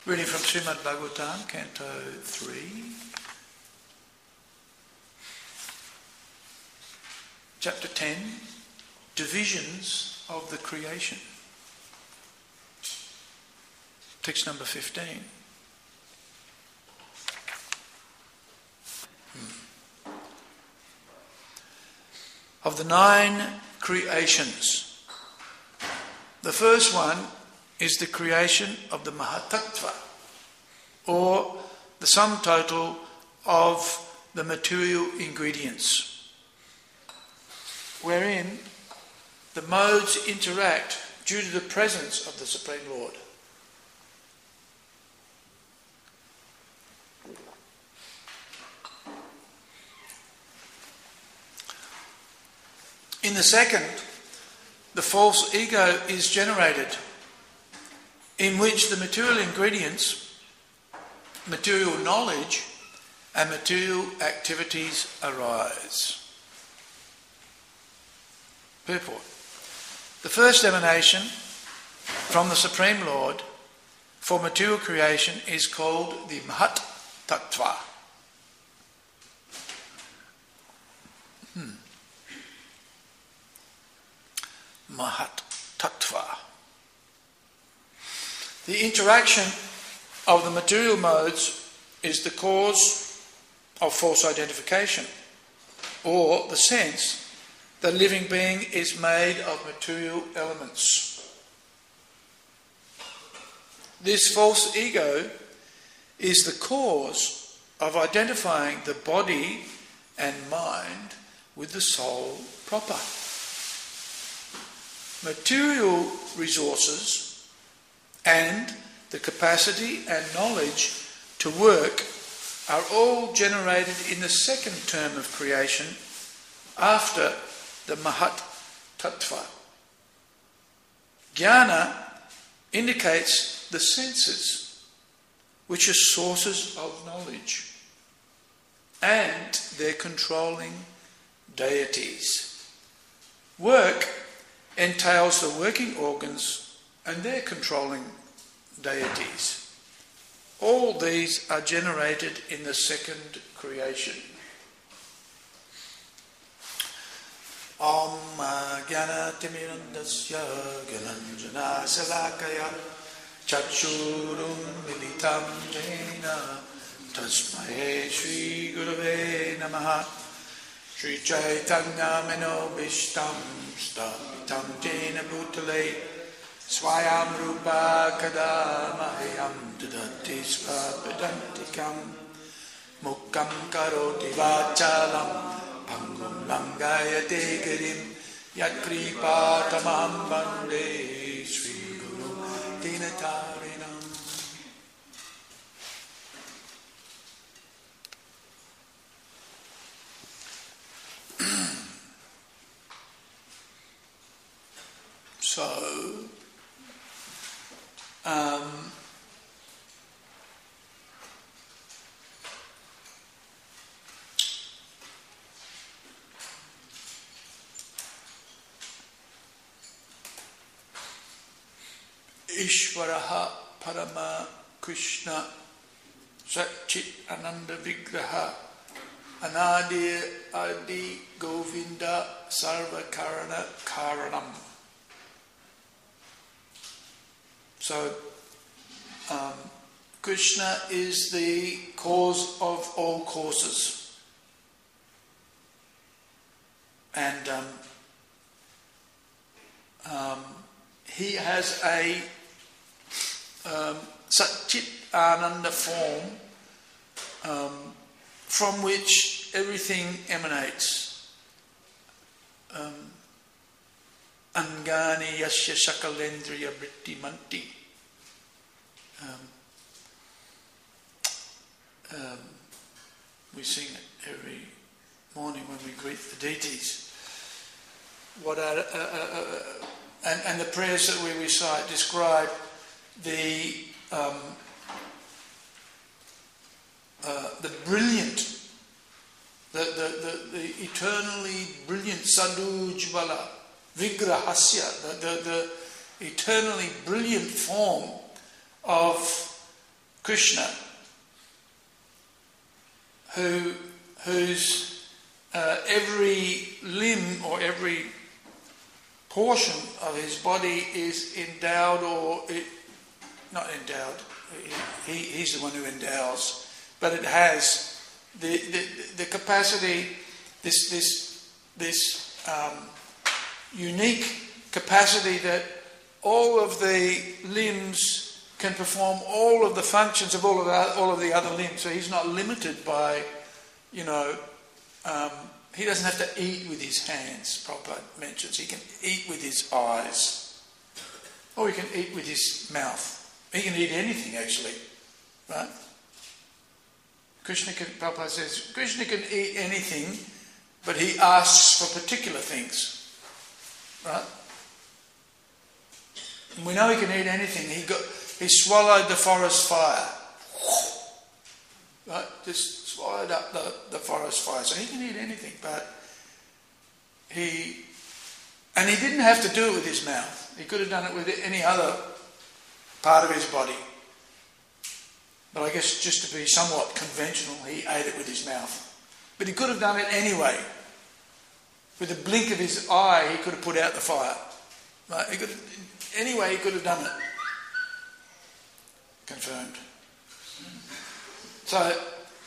Reading from Srimad Bhagavatam, Canto 3. Chapter 10, Divisions of the Creation. Text number 15. Of the 9 creations, the first one is the creation of the Mahatattva, or the sum total of the material ingredients, wherein the modes interact due to the presence of the Supreme Lord. In the second, the false ego is generated, in which the material ingredients, material knowledge, and material activities arise. Purport. The first emanation from the Supreme Lord for material creation is called the Mahat Tattva. Mahat Tattva. The interaction of the material modes is the cause of false identification, or the sense that a living being is made of material elements. This false ego is the cause of identifying the body and mind with the soul proper. Material resources and the capacity and knowledge to work are all generated in the second term of creation after the Mahat Tattva. Jnana indicates the senses, which are sources of knowledge, and their controlling deities. Work entails the working organs and their controlling deities. All these are generated in the second creation. Om Jnana Timirandasya Gyananjana Salakaya Chakshurum Militam Jena Tasmae Shri Gurave Namaha Shri Chaitanya Manobishtam Stapitam Jena Bhutale Swayam Rupa Kadamahyam Dudati Svapadantikam Mukkam Karoti Vachalam Pangum Langayate Girim Yat Kripa Tamam Bande Sri Guru Dinatarinam. So, Ishvaraha Parama Krishna Satchit Ananda Vigraha Anadi Adi Govinda Sarva Karana Karanam. So, Krishna is the cause of all causes, and he has a Satchit Ananda form from which everything emanates. Angani Yasya Sakalendriya Vritti Manti. We sing it every morning when we greet the deities. What are and the prayers that we recite describe the brilliant, the eternally brilliant Sadhujvala Vigrahasya, the eternally brilliant form of Krishna, whose every limb or every portion of his body is endowed, not endowed, he's the one who endows, but it has the capacity, this unique capacity that all of the limbs can perform all of the functions of all of the other limbs. So he's not limited by, he doesn't have to eat with his hands, Prabhupada mentions. He can eat with his eyes. Or he can eat with his mouth. He can eat anything, actually. Right? Prabhupada says, Krishna can eat anything, but he asks for particular things. Right? And we know he can eat anything. He swallowed the forest fire. Right? Just swallowed up the forest fire. So he can eat anything, but he didn't have to do it with his mouth. He could have done it with any other part of his body. But I guess just to be somewhat conventional, he ate it with his mouth. But he could have done it anyway. With a blink of his eye, he could have put out the fire. Right? He could have done it. Confirmed. So,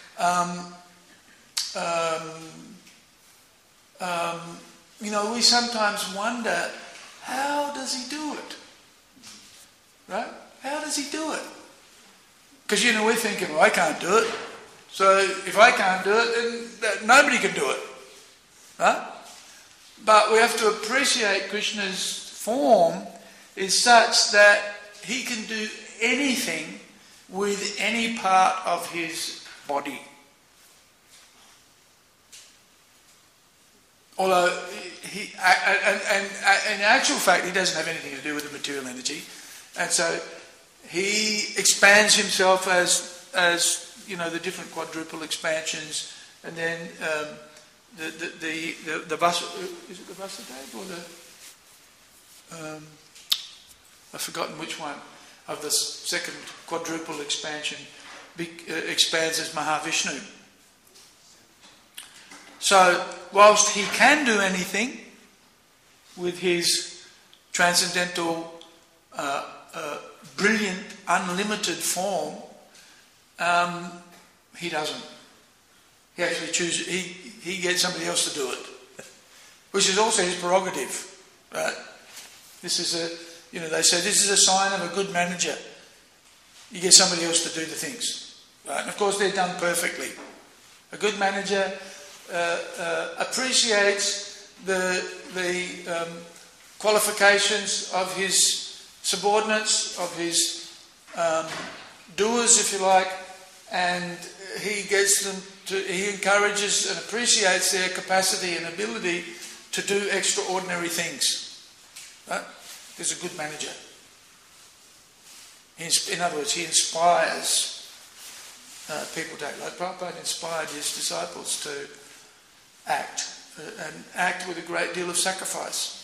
we sometimes wonder, how does he do it? Right? How does he do it? Because, we're thinking, well, I can't do it. So, if I can't do it, then nobody can do it. Right? But we have to appreciate Krishna's form is such that he can do anything with any part of his body. Although, in actual fact, he doesn't have anything to do with the material energy. And so, he expands himself as the different quadruple expansions, and then the is it the Vasudeva or the I've forgotten which one of the second quadruple expansion expands as Mahavishnu. So, whilst he can do anything with his transcendental, brilliant, unlimited form, he doesn't. He actually chooses. He gets somebody else to do it, which is also his prerogative, right? This is they say this is a sign of a good manager. You get somebody else to do the things, right? And of course, they're done perfectly. A good manager appreciates the qualifications of his subordinates, of his doers, if you like, and he gets them he encourages and appreciates their capacity and ability to do extraordinary things. Right? He's a good manager. In other words, he inspires people to act. Like Prabhupada inspired his disciples to act, and act with a great deal of sacrifice.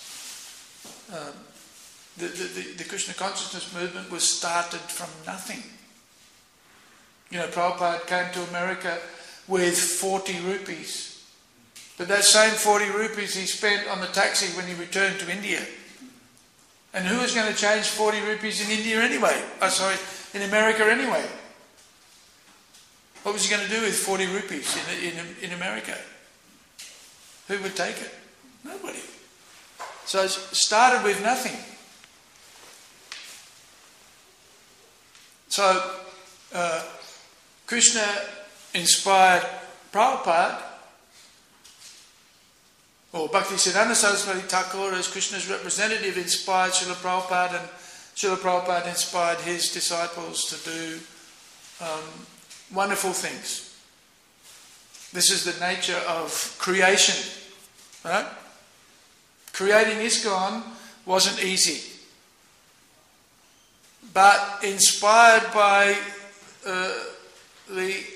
The Krishna consciousness movement was started from nothing. Prabhupada came to America with 40 rupees. But that same 40 rupees he spent on the taxi when he returned to India. And who was going to change 40 rupees in India anyway? In America anyway. What was he going to do with 40 rupees in America? Who would take it? Nobody. So it started with nothing. So Krishna inspired Prabhupada, or Bhaktisiddhanta Saraswati Thakur as Krishna's representative inspired Srila Prabhupada, and Srila Prabhupada inspired his disciples to do wonderful things. This is the nature of creation, right? Creating ISKCON wasn't easy, but inspired by the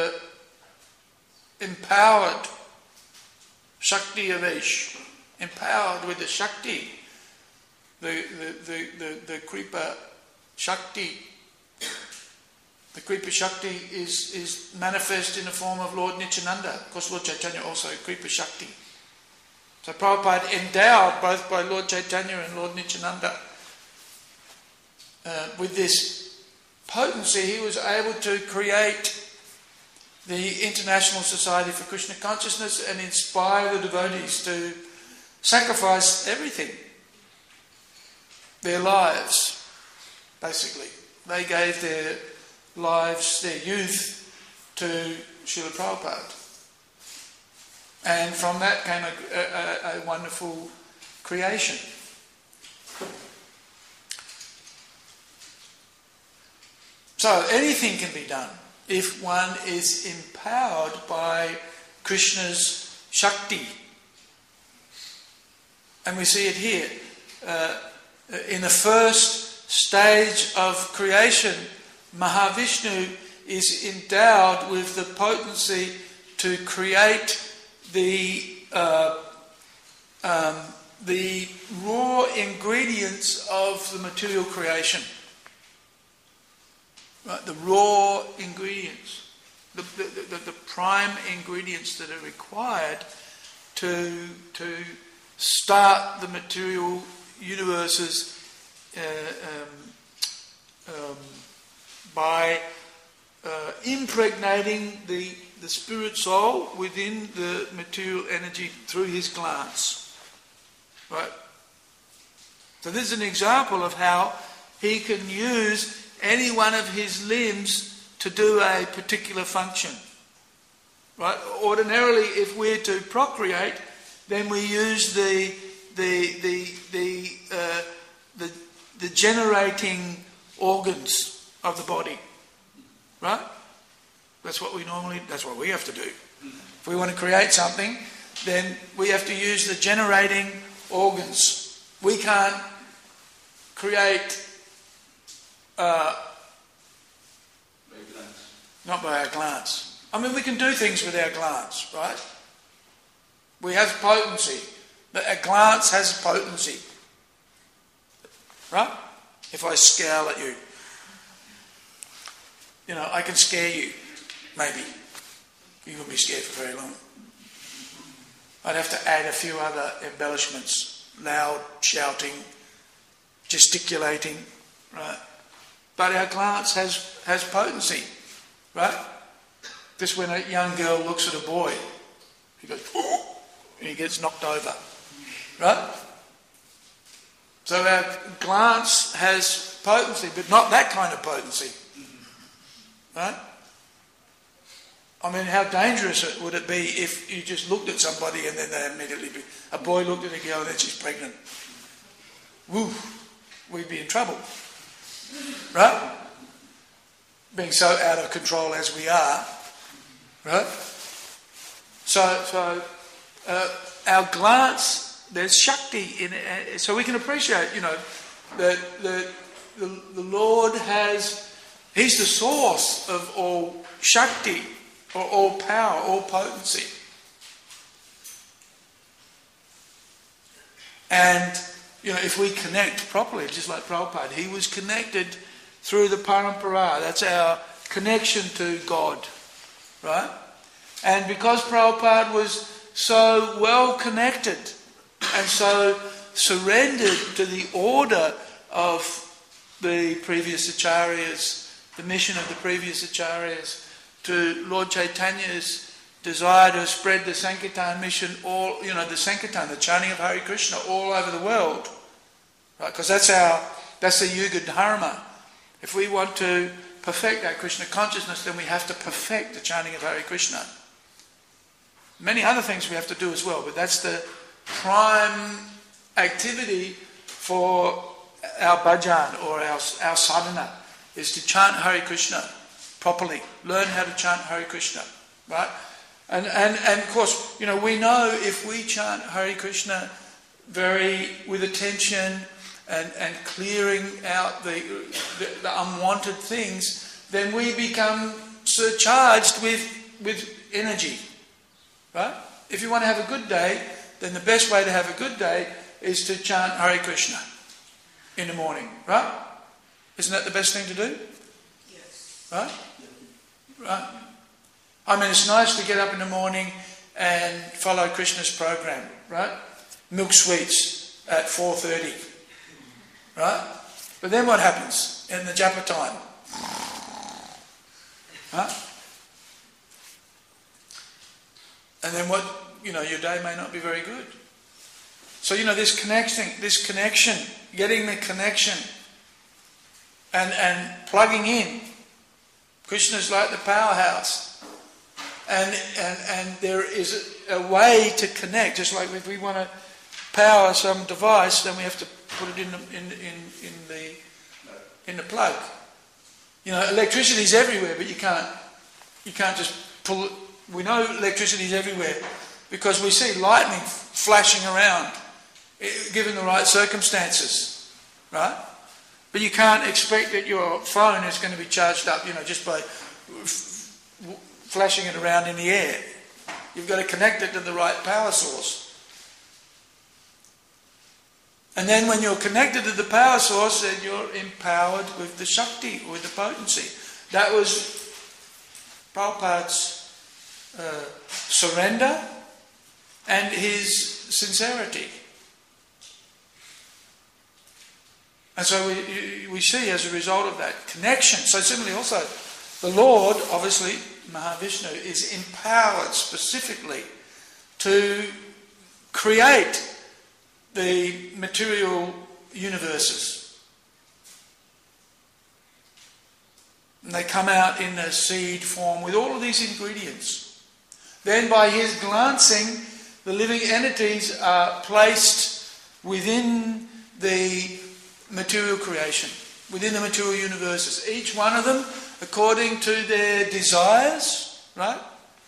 empowered Shakti Avesh, empowered with the Shakti, the Kripa Shakti, The Kripa Shakti is manifest in the form of Lord Nityananda. Of course, Lord Chaitanya also Kripa Shakti. So Prabhupada, endowed both by Lord Chaitanya and Lord Nityananda with this potency, he was able to create the International Society for Krishna Consciousness and inspire the devotees to sacrifice everything. Their lives, basically. They gave their lives, their youth, to Srila Prabhupada. And from that came a wonderful creation. So anything can be done if one is empowered by Krishna's Shakti. And we see it here. In the first stage of creation, Mahavishnu is endowed with the potency to create the raw ingredients of the material creation. Right, the raw ingredients, the prime ingredients that are required to start the material universes by impregnating the spirit soul within the material energy through his glance. Right? So this is an example of how he can use any one of his limbs to do a particular function. Right? Ordinarily, if we're to procreate, then we use the generating organs of the body. Right? That's what we have to do. If we want to create something, then we have to use the generating organs. We can't create not by our glance. I mean, we can do things with our glance, right? We have potency. But a glance has potency. Right? If I scowl at you, I can scare you. Maybe. You wouldn't be scared for very long. I'd have to add a few other embellishments. Loud, shouting, gesticulating, right? But our glance has potency, right? Just when a young girl looks at a boy, he goes, and he gets knocked over, right? So our glance has potency, but not that kind of potency, right? I mean, how dangerous would it be if you just looked at somebody and then they immediately a boy looked at a girl and then she's pregnant? Woo, we'd be in trouble, right? Being so out of control as we are, right? So our glance, there's Shakti in it, so we can appreciate, that the Lord He's the source of all Shakti, or all power, all potency. And, if we connect properly, just like Prabhupada, he was connected through the parampara. That's our connection to God, right? And because Prabhupada was so well connected and so surrendered to the order of the previous acharyas, the mission of the previous acharyas, to Lord Chaitanya's desire to spread the Sankirtan mission, the Sankirtan, the chanting of Hare Krishna all over the world, right? Because that's the Yuga Dharma. If we want to perfect our Krishna consciousness, then we have to perfect the chanting of Hare Krishna. Many other things we have to do as well, but that's the prime activity for our bhajan or our sadhana, is to chant Hare Krishna properly. Learn how to chant Hare Krishna, right? And of course, we know if we chant Hare Krishna with attention and clearing out the unwanted things, then we become surcharged with energy, right? If you want to have a good day, then the best way to have a good day is to chant Hare Krishna in the morning, right? Isn't that the best thing to do? Yes. Right? Right? I mean, it's nice to get up in the morning and follow Krishna's program, right? Milk sweets at 4:30, right? But then what happens in the japa time? Huh? And then what, your day may not be very good. So, this connection, getting the connection and plugging in. Krishna's like the powerhouse. And there is a way to connect. Just like if we want to power some device, then we have to put it in the plug. Electricity is everywhere, but you can't just pull it. We know electricity is everywhere because we see lightning flashing around, given the right circumstances, right? But you can't expect that your phone is going to be charged up, just by flashing it around in the air. You've got to connect it to the right power source. And then when you're connected to the power source, then you're empowered with the Shakti, with the potency. That was Prabhupada's surrender and his sincerity. And so we see as a result of that connection. So similarly also, the Lord, obviously, Mahavishnu, is empowered specifically to create the material universes. And they come out in a seed form with all of these ingredients. Then by his glancing, the living entities are placed within the material creation, within the material universes. Each one of them according to their desires, right?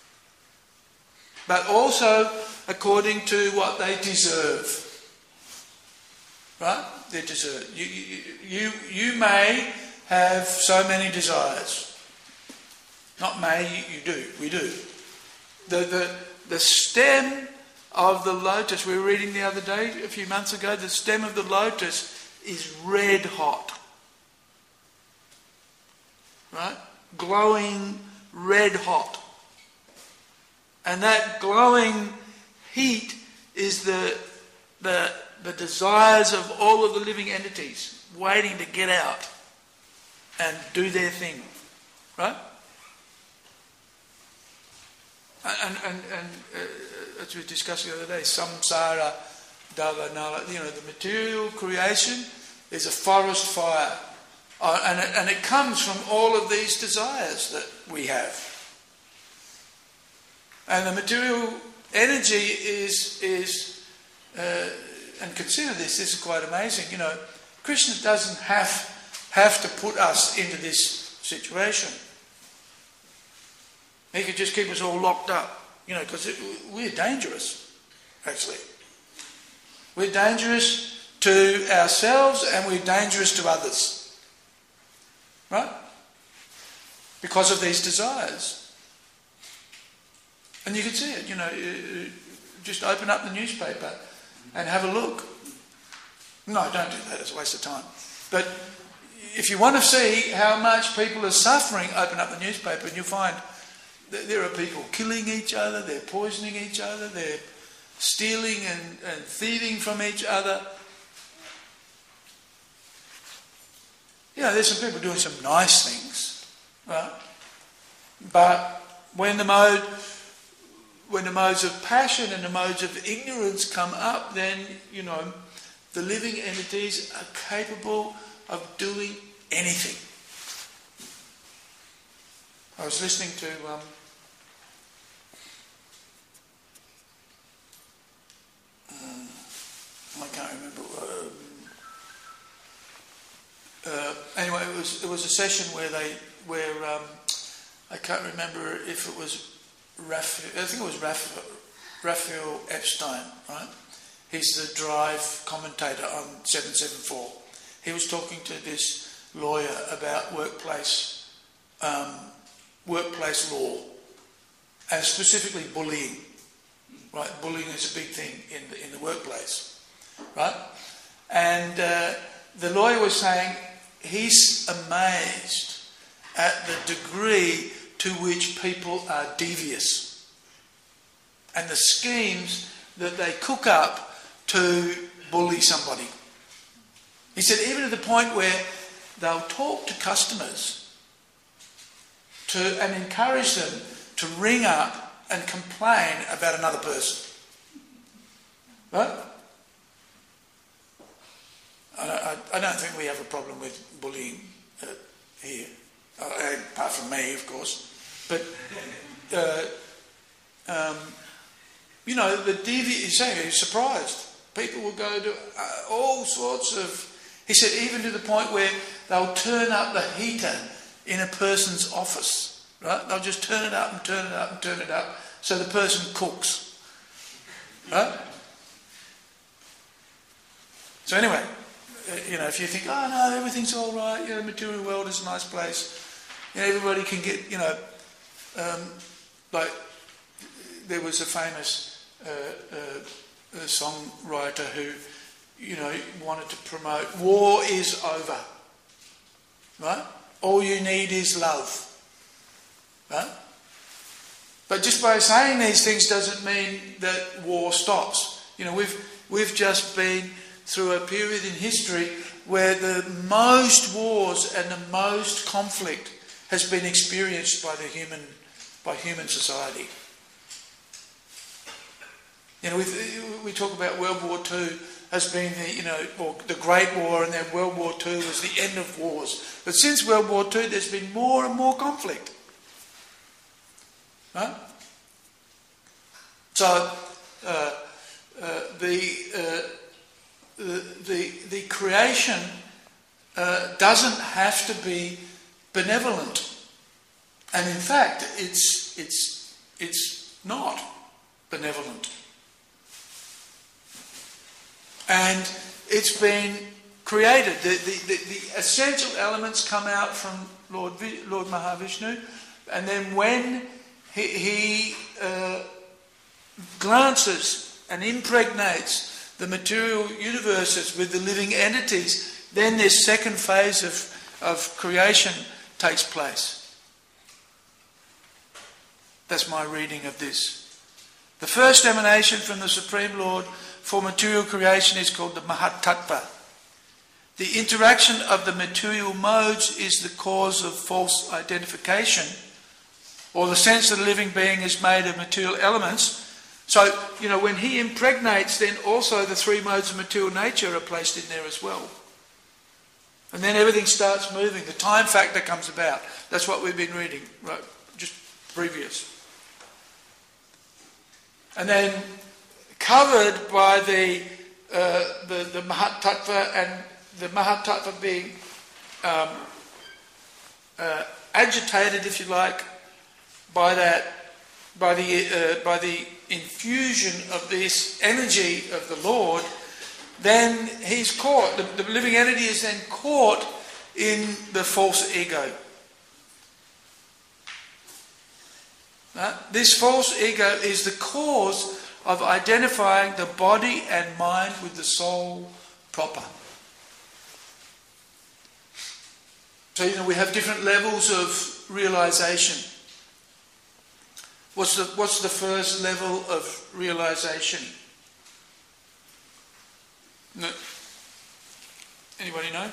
But also according to what they deserve. Right? They deserve. You may have so many desires. Not may, you do. We do. The stem of the lotus, we were reading the other day, a few months ago, the stem of the lotus is red hot. Right? Glowing red hot. And that glowing heat is the desires of all of the living entities waiting to get out and do their thing. Right? And as we discussed the other day, samsara, dava, nala, the material creation is a forest fire. And it comes from all of these desires that we have. And the material energy is and consider this is quite amazing. Krishna doesn't have to put us into this situation. He could just keep us all locked up, because we're dangerous, actually. We're dangerous to ourselves and we're dangerous to others. Right? Because of these desires. And you can see it, just open up the newspaper and have a look. No, don't do that, it's a waste of time. But if you want to see how much people are suffering, open up the newspaper and you'll find that there are people killing each other, they're poisoning each other, they're stealing and thieving from each other. There's some people doing some nice things, right? But when the modes of passion and the modes of ignorance come up, then, the living entities are capable of doing anything. I was listening to I can't remember. Anyway, it was a session where I can't remember if it was Raphael. I think it was Raphael Epstein, right? He's the Drive commentator on 774. He was talking to this lawyer about workplace law, and specifically bullying. Right, bullying is a big thing in the workplace, right? And the lawyer was saying he's amazed at the degree to which people are devious and the schemes that they cook up to bully somebody. He said even to the point where they'll talk to customers and encourage them to ring up and complain about another person. Right? I don't think we have a problem with bullying here, apart from me, of course. But you know, the deviant. He's saying he's surprised. People will go to all sorts of. He said even to the point where they'll turn up the heater in a person's office. Right? They'll just turn it up and turn it up and turn it up so the person cooks. Right? So anyway, you know, if you think, oh no, everything's all right, you know, the material world is a nice place, you know, everybody can get, you know, like there was a famous songwriter who, you know, wanted to promote war is over, right? All you need is love, right? But just by saying these things doesn't mean that war stops. You know, we've just been through a period in history where the most wars and the most conflict has been experienced by human society. You know, we talk about World War II as being the Great War, and then World War II was the end of wars. But since World War II, there's been more and more conflict. Right? So the creation doesn't have to be benevolent, and in fact, it's not benevolent, and it's been created. The essential elements come out from Lord Mahavishnu, and then when he glances and impregnates the material universes with the living entities, then this second phase of creation takes place. That's my reading of this. The first emanation from the Supreme Lord for material creation is called the Mahatattva. The interaction of the material modes is the cause of false identification, or the sense that a living being is made of material elements. So, you know, when he impregnates, then also the three modes of material nature are placed in there as well. And then everything starts moving. The time factor comes about. That's what we've been reading, right? Just previous. And then covered by the Mahatattva, and the Mahatattva being agitated, if you like, by the infusion of this energy of the Lord, then he's caught. The living entity is then caught in the false ego. This false ego is the cause of identifying the body and mind with the soul proper. So, you know, we have different levels of realization. What's the first level of realization? No. Anybody know?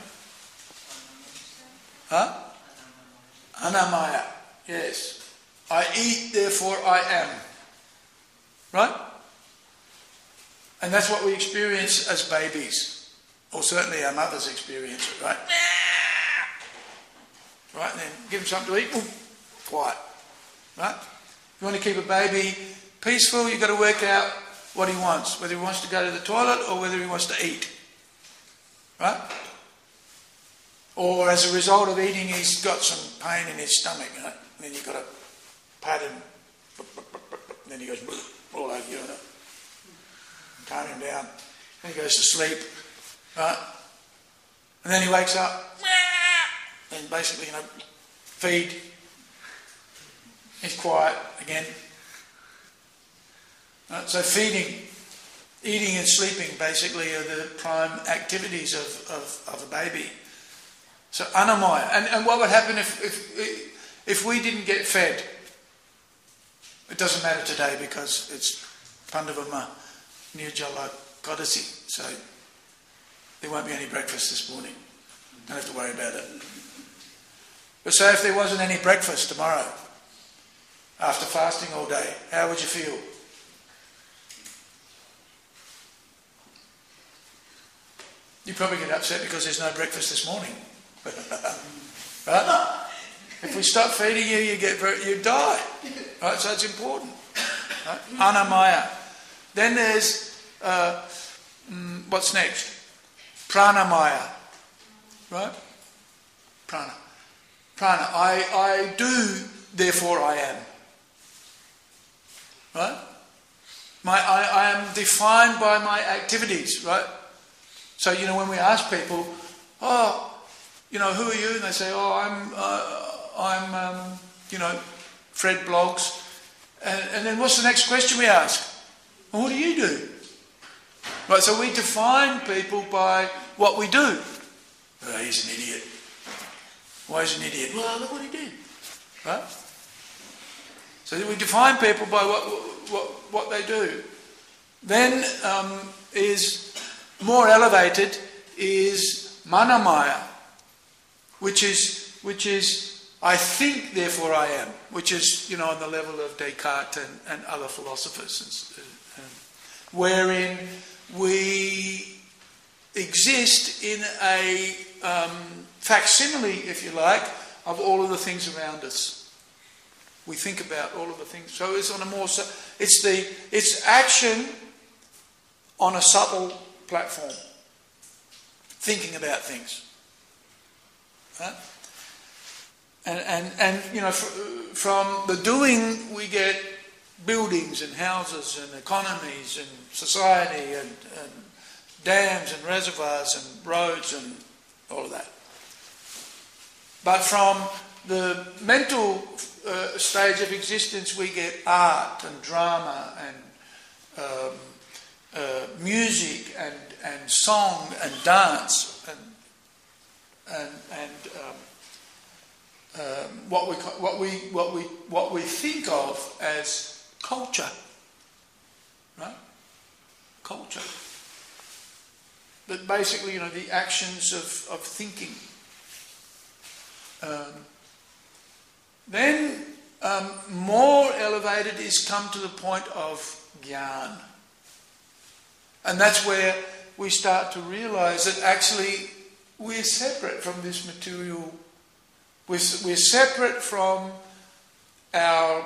Huh? Anamaya. Yes. I eat, therefore I am. Right? And that's what we experience as babies. Or certainly our mothers experience it, right? Right? And then give them something to eat. Boom, quiet. Right? If you want to keep a baby peaceful, you've got to work out what he wants. Whether he wants to go to the toilet or whether he wants to eat. Right? Or as a result of eating, he's got some pain in his stomach. Right? And then you've got to pat him. And then he goes all over you. Calm him down. Then he goes to sleep. Right? And then he wakes up. And basically, you know, feed. He's quiet again. Right? So feeding, eating and sleeping basically are the prime activities of a baby. So anamaya. And what would happen if we didn't get fed? It doesn't matter today because it's Pandavama Nirjala Kodasi. So there won't be any breakfast this morning. Don't have to worry about it. But say if there wasn't any breakfast tomorrow, after fasting all day, how would you feel? You probably get upset because there's no breakfast this morning. Right? If we stop feeding you, you die. Right? So it's important. Right? Anamaya. Then there's what's next? Pranamaya. Right? Prana. Prana. I do, therefore I am. Right? I am defined by my activities, right? So, when we ask people, who are you? And they say, I'm Fred Blogs. And then what's the next question we ask? Well, what do you do? Right, so we define people by what we do. Oh, he's an idiot. Why is he an idiot? Well, look what he did. Right? So we define people by what they do. Then is more elevated is manamaya, which is I think, therefore I am, which is on the level of Descartes and other philosophers, wherein we exist in a facsimile, if you like, of all of the things around us. We think about all of the things. So it's on a more. It's action on a subtle platform. Thinking about things. Right? And from the doing we get buildings and houses and economies and society and dams and reservoirs and roads and all of that. But from the mental stage of existence we get art and drama and music and song and dance and what we think of as culture, right? Culture. But basically, the actions of thinking. Then more elevated is come to the point of jnana. And that's where we start to realise that actually we're separate from this material. We're separate from our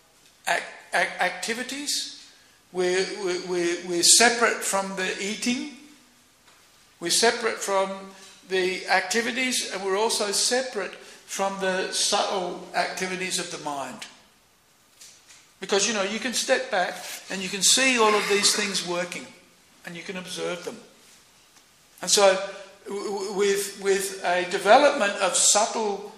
activities. We're separate from the eating. We're separate from the activities, and we're also separate from the subtle activities of the mind. Because, you can step back and you can see all of these things working and you can observe them. And so with a development of subtle,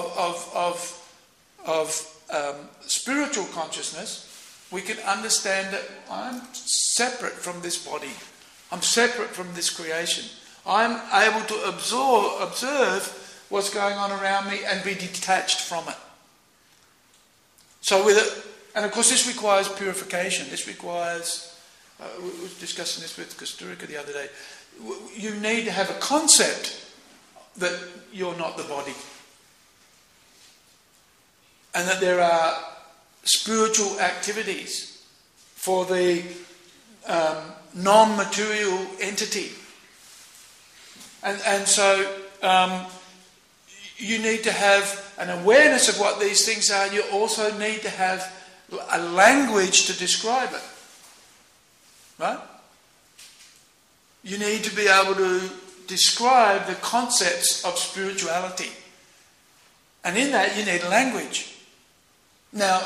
of spiritual consciousness, we can understand that I'm separate from this body. I'm separate from this creation. I'm able to observe what's going on around me and be detached from it. So and of course this requires purification. This requires, we were discussing this with Kasturica the other day, you need to have a concept that you're not the body. And that there are spiritual activities for the non-material entity. And so you need to have an awareness of what these things are. You also need to have a language to describe it. Right? You need to be able to describe the concepts of spirituality. And in that you need language. Now,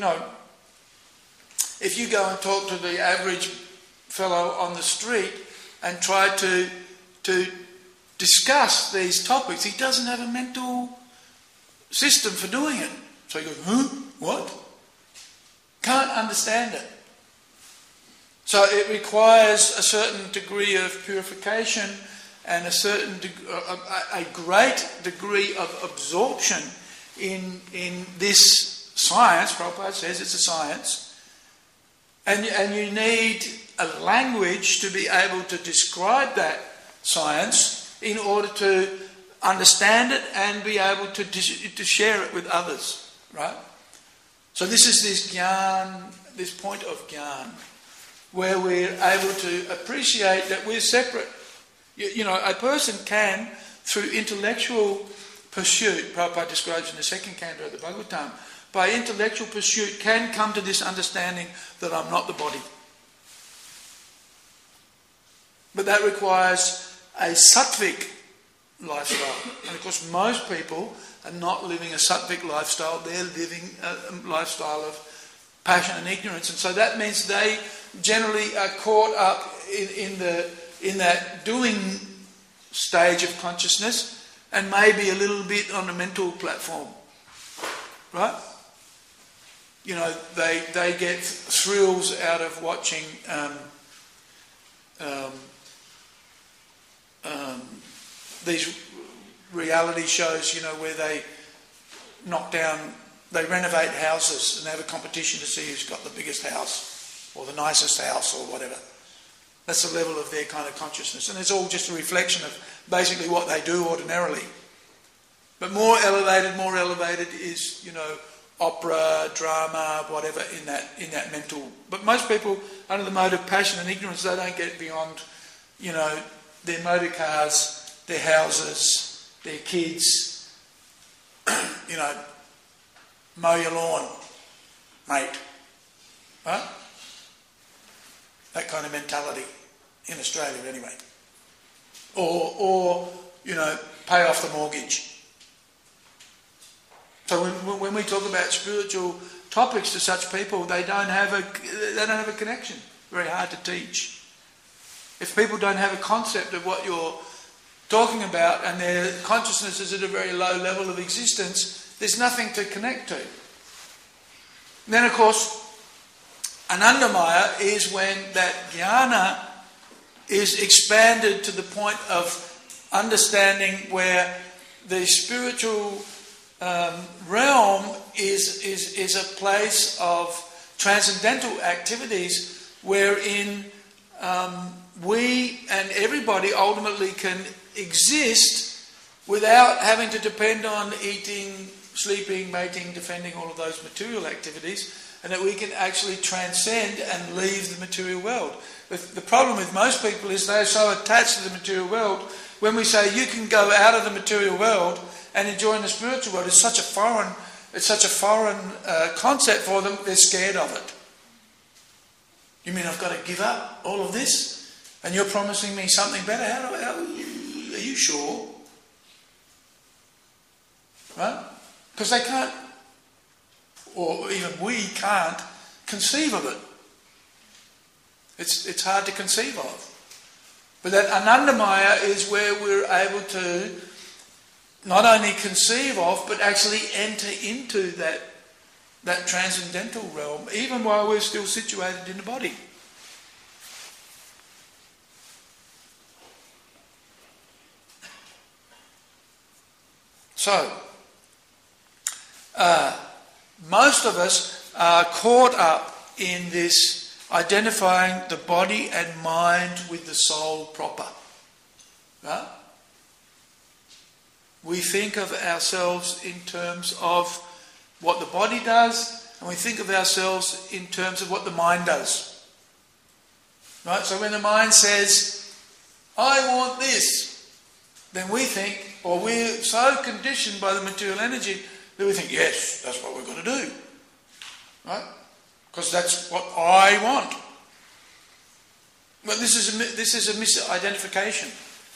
if you go and talk to the average fellow on the street and try to discuss these topics, he doesn't have a mental system for doing it. So he goes, what? Can't understand it. So it requires a certain degree of purification and a great degree of absorption in this science. Prabhupada says it's a science, and you need a language to be able to describe that science in order to understand it and be able to share it with others, right? So this is this jnana, this point of jnana, where we're able to appreciate that we're separate. You know, a person can, through intellectual pursuit, Prabhupada describes in the second canto of the Bhagavatam, by intellectual pursuit can come to this understanding that I'm not the body. But that requires a sattvic lifestyle. And of course most people are not living a sattvic lifestyle, they're living a lifestyle of passion and ignorance. And so that means they generally are caught up in that doing stage of consciousness and maybe a little bit on a mental platform. Right? You know, they get thrills out of watching these reality shows, you know, where they they renovate houses and they have a competition to see who's got the biggest house or the nicest house or whatever. That's the level of their kind of consciousness. And it's all just a reflection of basically what they do ordinarily. But more elevated is, you know, opera, drama, whatever in that mental. But most people, under the mode of passion and ignorance, they don't get beyond, you know, their motor cars, their houses, their kids, you know, mow your lawn, mate. Right? That kind of mentality in Australia anyway. Or you know, pay off the mortgage. So when we talk about spiritual topics to such people, they don't have a connection. Very hard to teach. If people don't have a concept of what you're talking about and their consciousness is at a very low level of existence, there's nothing to connect to. And then of course, Anandamaya is when that jnana is expanded to the point of understanding where the spiritual realm is a place of transcendental activities wherein we and everybody ultimately can exist without having to depend on eating, sleeping, mating, defending, all of those material activities, and that we can actually transcend and leave the material world. The problem with most people is they're so attached to the material world. When we say you can go out of the material world and enjoy the spiritual world, it's such a foreign concept for them. They're scared of it. You mean I've got to give up all of this, and you're promising me something better? How are you sure? Right? Because they can't, or even we can't conceive of it. It's hard to conceive of. But that Anandamaya is where we're able to not only conceive of, but actually enter into that transcendental realm, even while we're still situated in the body. So, most of us are caught up in this identifying the body and mind with the soul proper. Right? We think of ourselves in terms of what the body does, and we think of ourselves in terms of what the mind does. Right? So when the mind says, I want this, then we think, or we're so conditioned by the material energy that we think, yes, that's what we're going to do. Right? Because that's what I want. But this is a misidentification.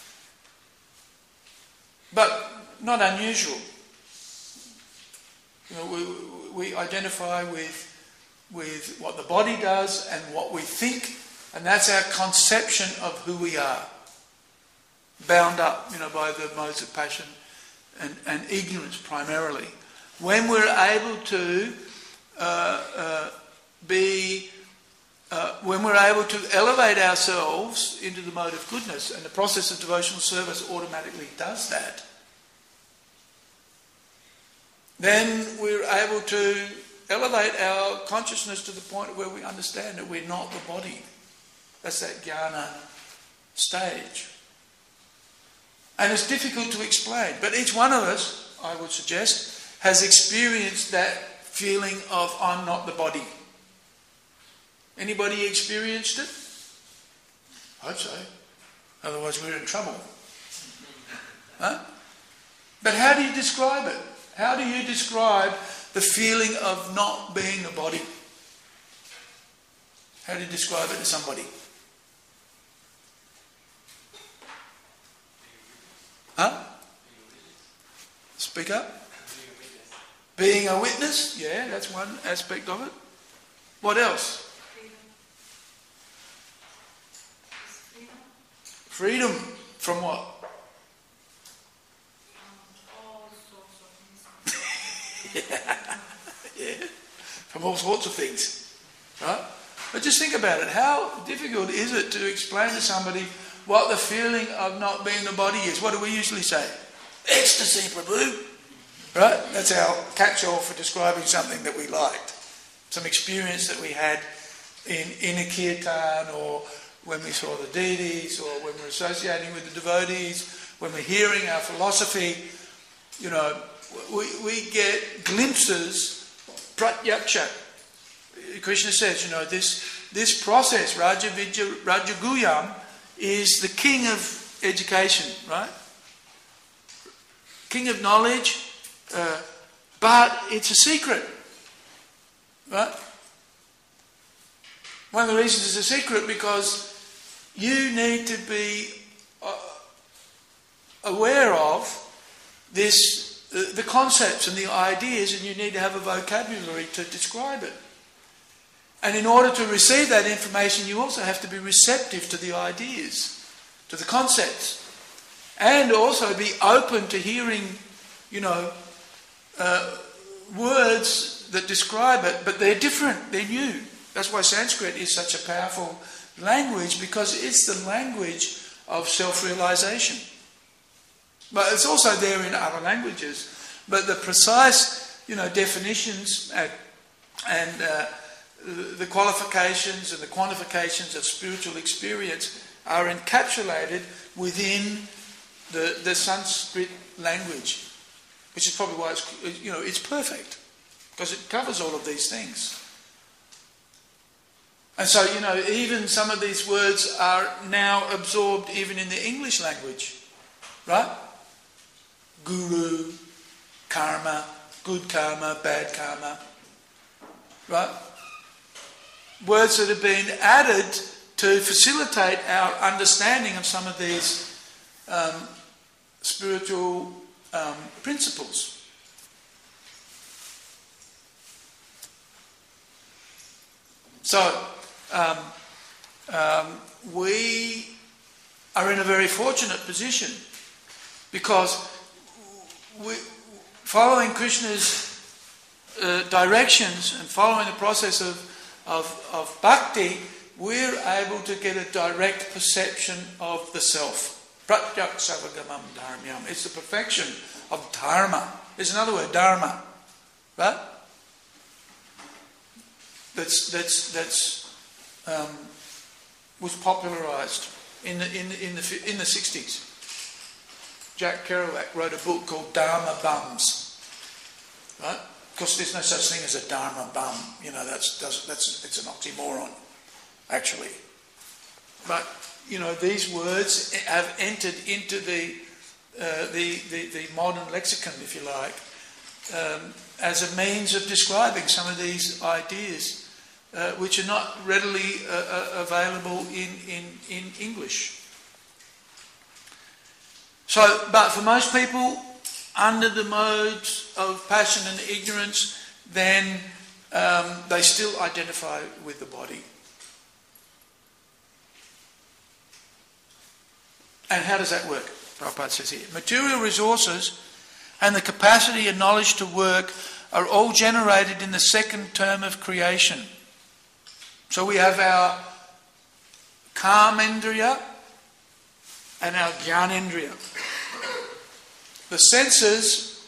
But not unusual. You know, we identify with what the body does and what we think, and that's our conception of who we are. Bound up, you know, by the modes of passion and ignorance primarily. When we're able to be when we're able to elevate ourselves into the mode of goodness, and the process of devotional service automatically does that, then we're able to elevate our consciousness to the point where we understand that we're not the body. That's that jnana stage. And it's difficult to explain, but each one of us, I would suggest, has experienced that feeling of I'm not the body. Anybody experienced it? I'd say. Otherwise we're in trouble. Huh? But how do you describe it? How do you describe the feeling of not being the body? How do you describe it to somebody? Huh? Speak up. Being a witness. Yeah, that's one aspect of it. What else? Freedom from what? All sorts of things. Yeah, from all sorts of things. Right? But just think about it. How difficult is it to explain to somebody what the feeling of not being the body is? What do we usually say? Ecstasy, Prabhu. Right? That's our catch-all for describing something that we liked. Some experience that we had in a kirtan, or when we saw the deities, or when we're associating with the devotees, when we're hearing our philosophy. You know, we get glimpses, pratyaksha. Krishna says, you know, this process, Raja Vidya, Raja Guyam, is the king of education, right? King of knowledge, but it's a secret, right? One of the reasons it's a secret because you need to be aware of this, the concepts and the ideas, and you need to have a vocabulary to describe it. And in order to receive that information, you also have to be receptive to the ideas, to the concepts, and also be open to hearing, you know, words that describe it, but they're different, they're new. That's why Sanskrit is such a powerful language, because it's the language of self-realization. But it's also there in other languages. But the precise, you know, definitions and the qualifications and the quantifications of spiritual experience are encapsulated within the Sanskrit language, which is probably why it's perfect, because it covers all of these things. And so, you know, even some of these words are now absorbed even in the English language, right? Guru, karma, good karma, bad karma, right? Words that have been added to facilitate our understanding of some of these spiritual principles. So, we are in a very fortunate position, because following Krishna's directions and following the process of bhakti, we're able to get a direct perception of the self. Pratyaksavagamam dharmyam. It's the perfection of dharma. There's another word, dharma, right? That's was popularised in the 60s. Jack Kerouac wrote a book called Dharma Bums, right? Of course, there's no such thing as a Dharma bum. You know, it's an oxymoron, actually. But you know, these words have entered into the modern lexicon, if you like, as a means of describing some of these ideas, which are not readily available in English. So, but for most people, under the modes of passion and ignorance, then they still identify with the body. And how does that work? Prabhupada says here, material resources and the capacity and knowledge to work are all generated in the second term of creation. So we have our Karmendriya and our Jnanendriya. The senses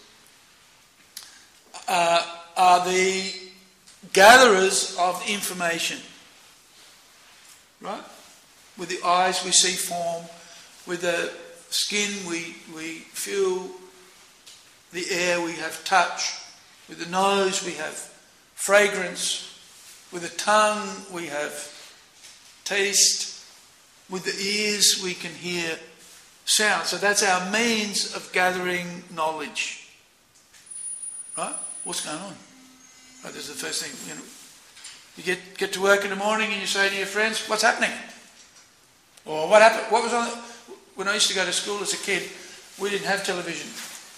are the gatherers of information. Right? With the eyes we see form, with the skin we feel the air, we have touch, with the nose we have fragrance, with the tongue we have taste, with the ears we can hear sound. So that's our means of gathering knowledge. Right? What's going on? Right, this is the first thing, You get to work in the morning and you say to your friends, what's happening? Or what happened? What was on? When I used to go to school as a kid, we didn't have television.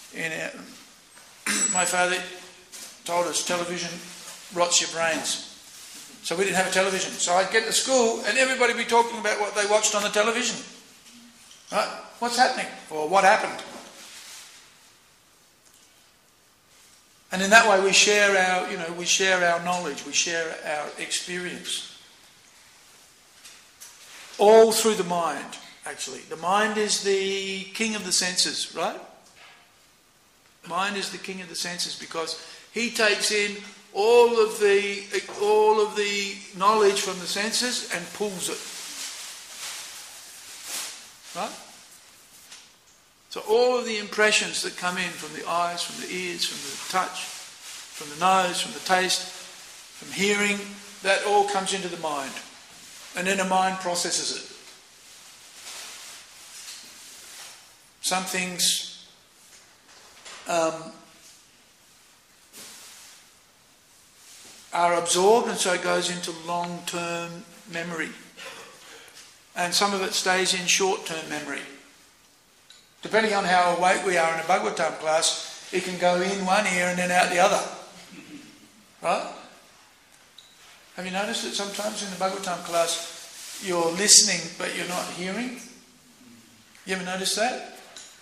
My father told us television rots your brains. So we didn't have a television. So I'd get to school and everybody would be talking about what they watched on the television. Right? What's happening? Or what happened? And in that way we share our knowledge, we share our experience. All through the mind, actually. The mind is the king of the senses, right? Mind is the king of the senses because he takes in all of the knowledge from the senses and pulls it. Right? So all of the impressions that come in from the eyes, from the ears, from the touch, from the nose, from the taste, from hearing, that all comes into the mind. And then the mind processes it. Some things are absorbed and so it goes into long-term memory. And some of it stays in short-term memory. Depending on how awake we are in a Bhagavatam class, it can go in one ear and then out the other. Right? Have you noticed that sometimes in the Bhagavatam class you're listening but you're not hearing? You ever noticed that?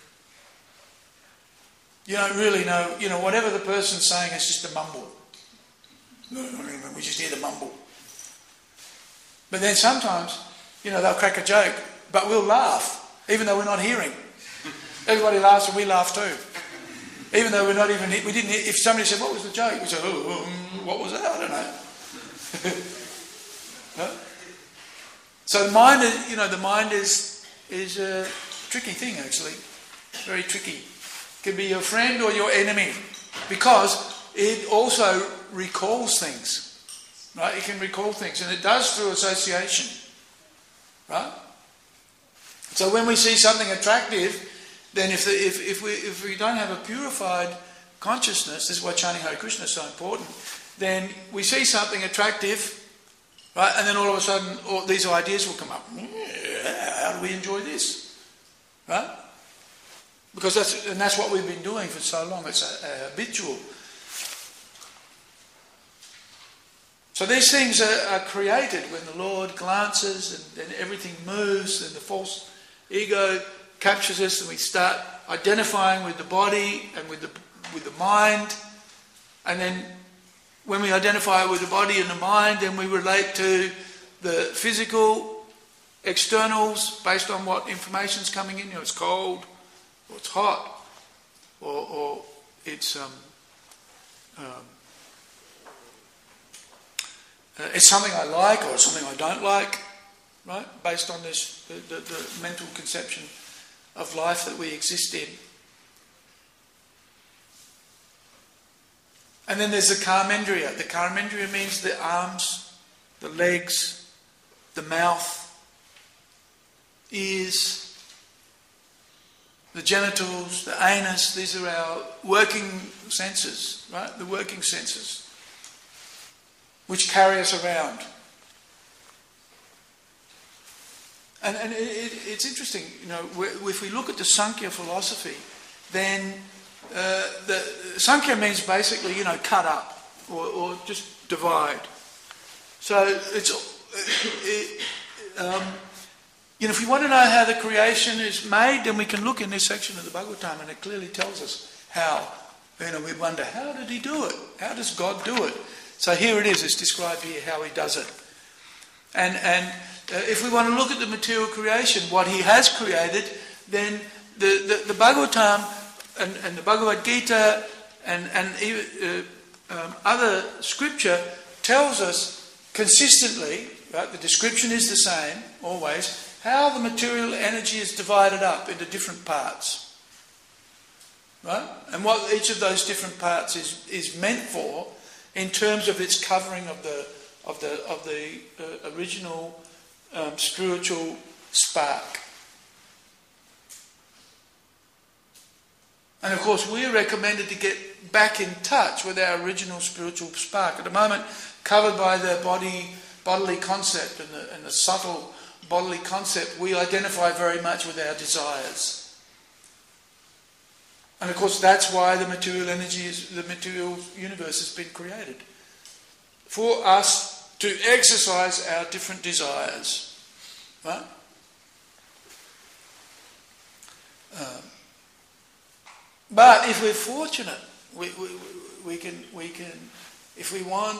You don't really know, whatever the person's saying, it's just a mumble. We just hear the mumble. But then sometimes, they'll crack a joke, but we'll laugh, even though we're not hearing. Everybody laughs and we laugh too. Even though we didn't hear, if somebody said, what was the joke? We say, what was that? I don't know. Huh? So the mind is a tricky thing actually. Very tricky. It can be your friend or your enemy. Because it also recalls things. Right? It can recall things. And it does through association. Right? So when we see something attractive, then if we don't have a purified consciousness, this is why chanting Hare Krishna is so important, then we see something attractive, right? And then all of a sudden all these ideas will come up. How do we enjoy this? Right? Because that's what we've been doing for so long. It's a habitual. So these things are created when the Lord glances and everything moves and the false ego captures us and we start identifying with the body and with the mind. And then when we identify with the body and the mind, then we relate to the physical externals based on what information's coming in. It's cold, or it's hot, or it's it's something I like or something I don't like, right? Based on this, the mental conception of life that we exist in. And then there's the Karmendriya. The Karmendriya means the arms, the legs, the mouth, ears, the genitals, the anus. These are our working senses, right? The working senses, which carry us around. And it's interesting, if we look at the Sankhya philosophy, then the Sankhya means basically, cut up or just divide. So if we want to know how the creation is made, then we can look in this section of the Bhagavatam and it clearly tells us how. We wonder, how did he do it? How does God do it? So here it is, it's described here how he does it. And if we want to look at the material creation, what he has created, then the Bhagavatam and the Bhagavad Gita and even other scripture tells us consistently, right, the description is the same always, how the material energy is divided up into different parts. Right? And what each of those different parts is meant for in terms of its covering of the original spiritual spark. And of course we're recommended to get back in touch with our original spiritual spark. At the moment, covered by the bodily concept and the subtle bodily concept, we identify very much with our desires. And of course that's why the material universe has been created. For us to exercise our different desires. Right? But if we're fortunate, we can, if we want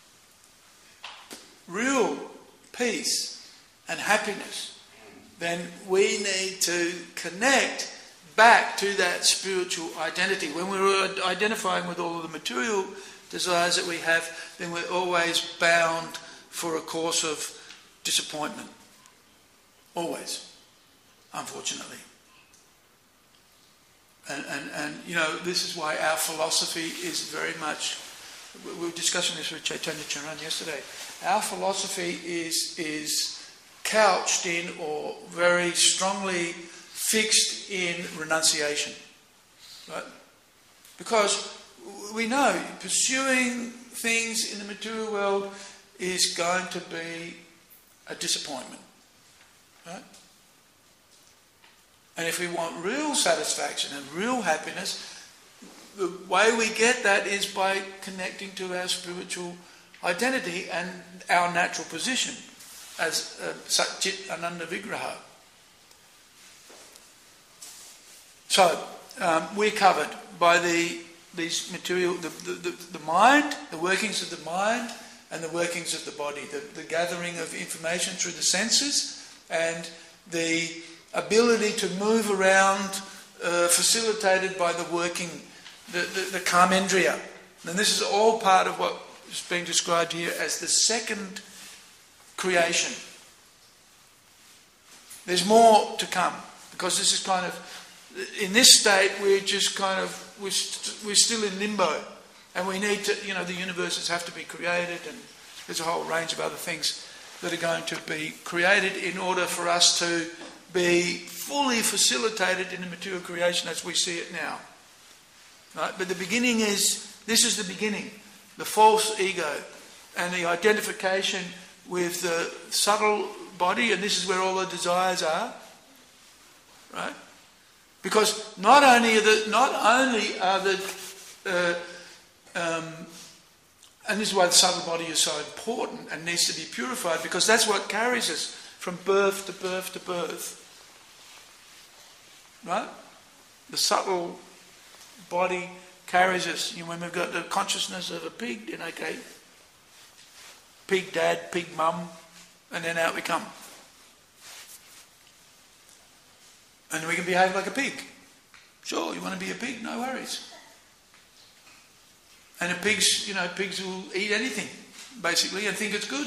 real peace and happiness, then we need to connect back to that spiritual identity. When we're identifying with all of the material desires that we have, then we're always bound for a course of disappointment. Always, unfortunately. And you know, this is why our philosophy is very much, we were discussing this with Chaitanya Charan yesterday, our philosophy is couched in or very strongly fixed in renunciation. Right? Because we know pursuing things in the material world is going to be a disappointment. Right? And if we want real satisfaction and real happiness, the way we get that is by connecting to our spiritual identity and our natural position as Satchit Ananda Vigraha. So, we're covered by these material, the mind, the workings of the mind and the workings of the body, the gathering of information through the senses and the ability to move around facilitated by the working, the karmendriya. And this is all part of what is being described here as the second creation. There's more to come, because this is kind of, in this state we're just kind of, we're still in limbo, and we need to, you know, the universes have to be created, and there's a whole range of other things that are going to be created in order for us to be fully facilitated in the material creation as we see it now. Right? But the beginning is, this is the beginning, the false ego and the identification with the subtle body, and this is where all the desires are. Right? Because not only are the and this is why the subtle body is so important and needs to be purified, because that's what carries us from birth to birth to birth. Right? The subtle body carries us. You know, when we've got the consciousness of a pig, then okay, pig dad, pig mum, and then out we come. And we can behave like a pig. Sure, you want to be a pig? No worries. And pigs will eat anything, basically, and think it's good.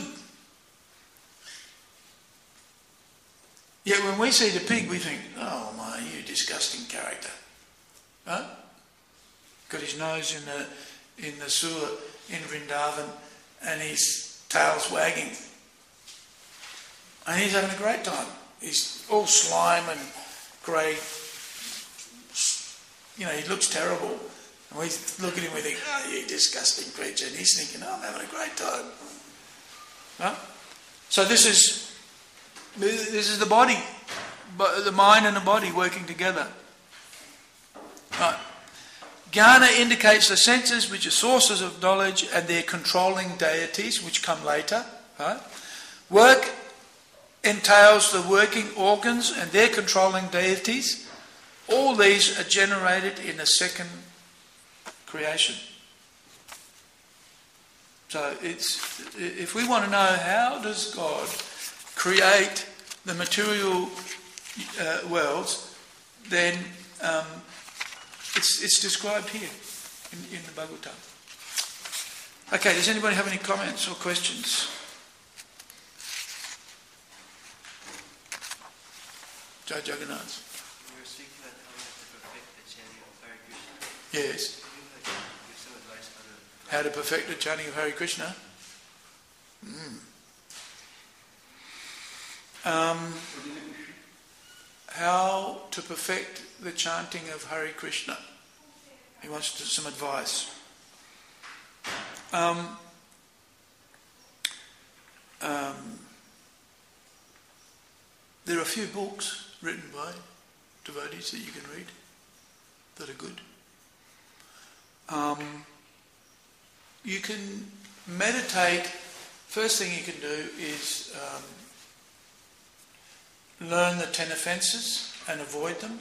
Yet when we see the pig, we think, oh my, you disgusting character. Right? Got his nose in the sewer in Vrindavan and his tail's wagging. And he's having a great time. He's all slime and grey. You know, he looks terrible. And we look at him and we think, oh, you disgusting creature. And he's thinking, oh, I'm having a great time. Right? So this is the body, the mind and the body working together. Right. Jnana indicates the senses, which are sources of knowledge, and their controlling deities, which come later. Right? Work entails the working organs and their controlling deities. All these are generated in the second creation. So if we want to know how does God create the material worlds, then it's described here in the Bhagavatam. Okay, does anybody have any comments or questions? Jai Jagannath. You were speaking about how we have to perfect the chanting of Hare Krishna. Yes. Can you give some advice How to perfect the chanting of Hare Krishna? How to perfect the chanting of Hare Krishna. He wants some advice. There are a few books written by devotees that you can read that are good. You can meditate. First thing you can do is learn the 10 offences and avoid them.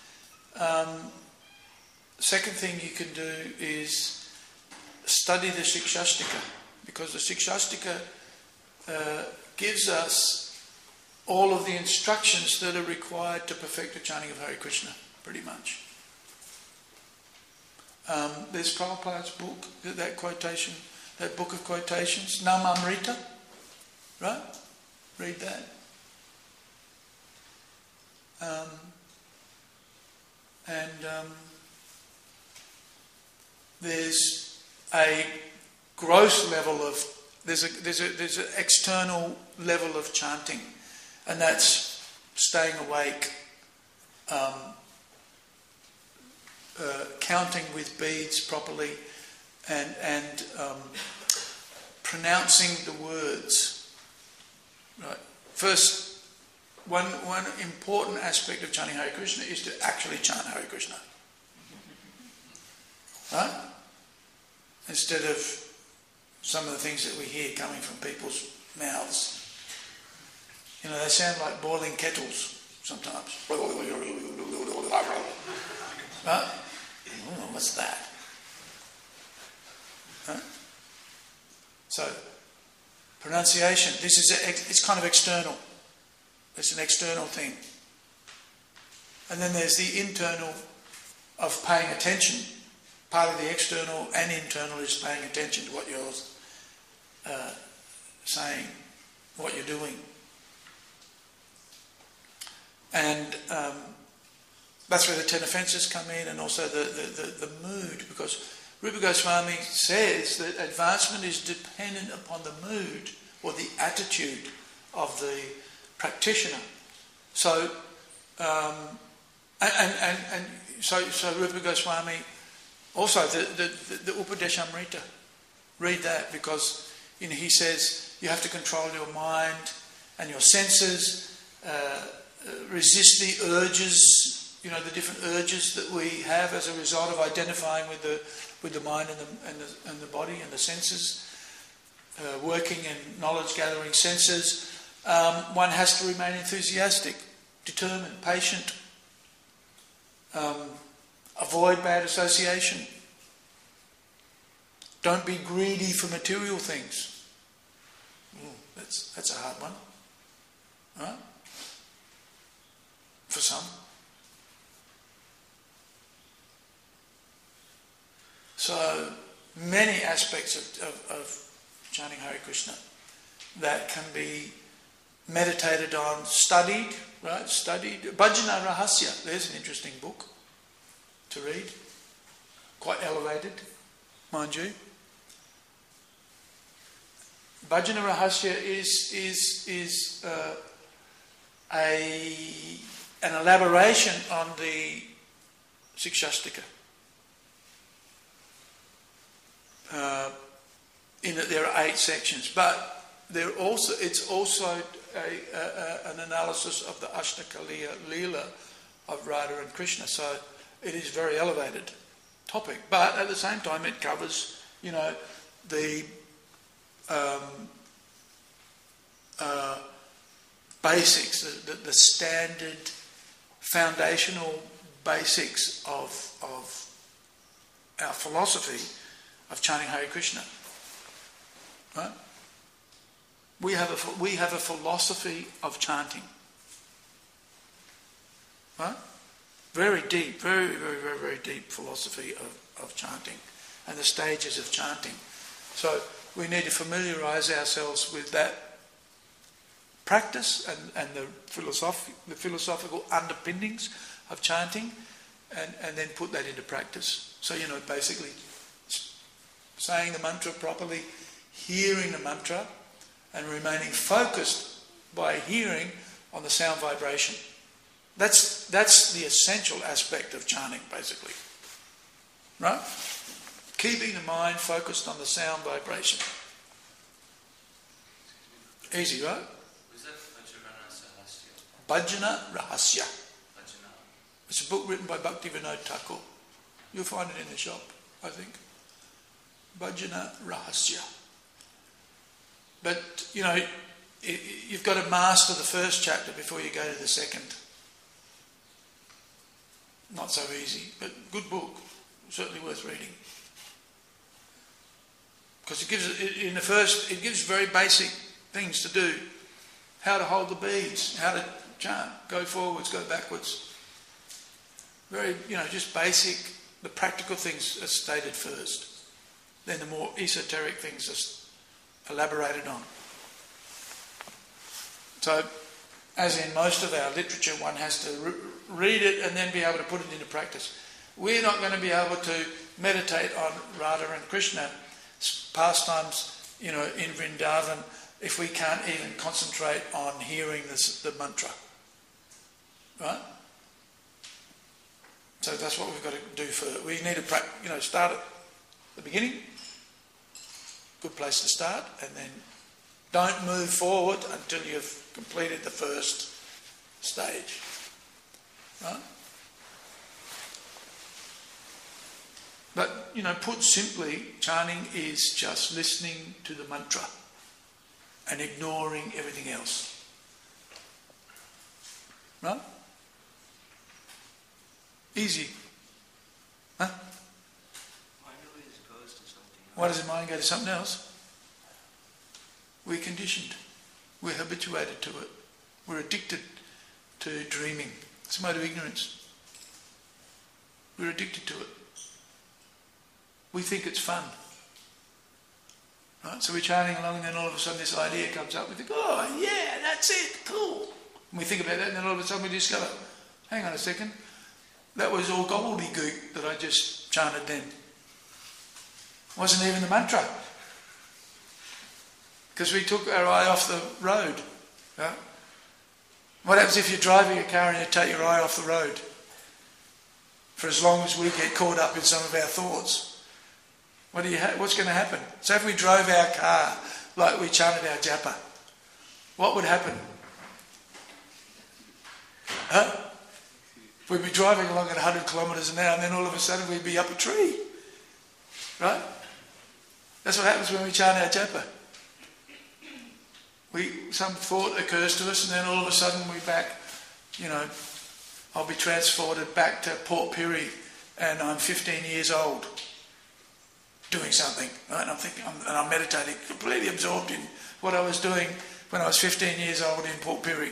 Second thing you can do is study the Shikshastika, because the Shikshastika gives us all of the instructions that are required to perfect the chanting of Hare Krishna, pretty much. There's Prabhupada's book, that quotation, that book of quotations, Nam Amrita, right? Read that. There's a gross level of there's an external level of chanting, and that's staying awake, counting with beads properly, and pronouncing the words. Right. First, one important aspect of chanting Hare Krishna is to actually chant Hare Krishna. Right? Instead of some of the things that we hear coming from people's mouths. You know, they sound like boiling kettles sometimes. Right? Oh, what's that? Right? So, pronunciation. It's kind of external. It's an external thing. And then there's the internal of paying attention. Part of the external and internal is paying attention to what you're saying, what you're doing. And that's where the 10 offences come in, and also the mood, because Rupa Goswami says that advancement is dependent upon the mood or the attitude of the practitioner. So, so Rupa Goswami, also the Upadeshamrita, read that, because he says you have to control your mind and your senses, resist the urges, the different urges that we have as a result of identifying with the mind and the body and the senses, working and knowledge gathering senses. One has to remain enthusiastic, determined, patient, avoid bad association, don't be greedy for material things. That's a hard one, right? For some. So many aspects of chanting Hare Krishna that can be meditated on, studied, right? Studied. Bhajana Rahasya, there's an interesting book to read. Quite elevated, mind you. Bhajana Rahasya is an elaboration on the Shikshastika. In that there are 8 sections, but it's also an analysis of the Ashtakaliya Leela of Radha and Krishna. So it is a very elevated topic, but at the same time it covers, the basics, the standard foundational basics of our philosophy of chanting Hare Krishna. Right? We have a philosophy of chanting. Right? Very deep, very, very, very, very deep philosophy of chanting and the stages of chanting. So we need to familiarise ourselves with that practice and the philosophical underpinnings of chanting and then put that into practice. So, basically saying the mantra properly, hearing the mantra and remaining focused by hearing on the sound vibration. That's the essential aspect of chanting, basically. Right? Keeping the mind focused on the sound vibration. Easy, right? Was that Vajrana Sahasya? Bhajana Rahasya. Bhajana. It's a book written by Bhaktivinoda Thakur. You'll find it in the shop, I think. Bhajana Rahasya. But, you've got to master the first chapter before you go to the second. Not so easy, but good book. Certainly worth reading. Because it gives very basic things to do. How to hold the beads, how to chant, go forwards, go backwards. Very, just basic, the practical things are stated first. Then the more esoteric things are elaborated on. So, as in most of our literature, one has to read it and then be able to put it into practice. We're not going to be able to meditate on Radha and Krishna pastimes, in Vrindavan, if we can't even concentrate on hearing the mantra. Right? So that's what we've got to do first. We need to start at the beginning. Good place to start, and then don't move forward until you've completed the first stage. Right? But, put simply, chanting is just listening to the mantra and ignoring everything else. Right? Easy. Huh? Mind always goes to something else. Why does the mind go to something else? We're conditioned. We're habituated to it. We're addicted to dreaming. It's a mode of ignorance. We're addicted to it. We think it's fun. Right? So we're chanting along and then all of a sudden this idea comes up. We think, oh yeah, that's it, cool. And we think about that and then all of a sudden we discover, hang on a second, that was all gobbledygook that I just chanted then. It wasn't even the mantra. Because we took our eye off the road. Right? What happens if you're driving a car and you take your eye off the road? For as long as we get caught up in some of our thoughts. What's going to happen? So if we drove our car like we chanted our japa, what would happen? Huh? We'd be driving along at 100 kilometres an hour and then all of a sudden we'd be up a tree. Right? That's what happens when we chant our japa. Some thought occurs to us and then all of a sudden we're back, I'll be transported back to Port Pirie and I'm 15 years old doing something, right? And I'm thinking, I'm meditating, completely absorbed in what I was doing when I was 15 years old in Port Pirie.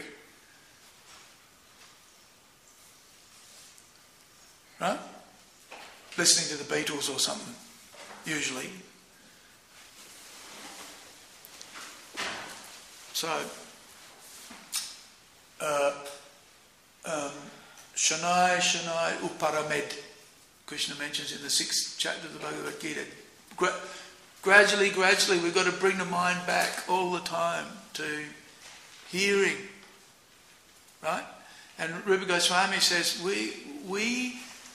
Right? Listening to the Beatles or something, usually. So, Shanai Shanai Uparamed, Krishna mentions in the 6th chapter of the Bhagavad Gita. Gradually, we've got to bring the mind back all the time to hearing. Right? And Rupa Goswami says, we're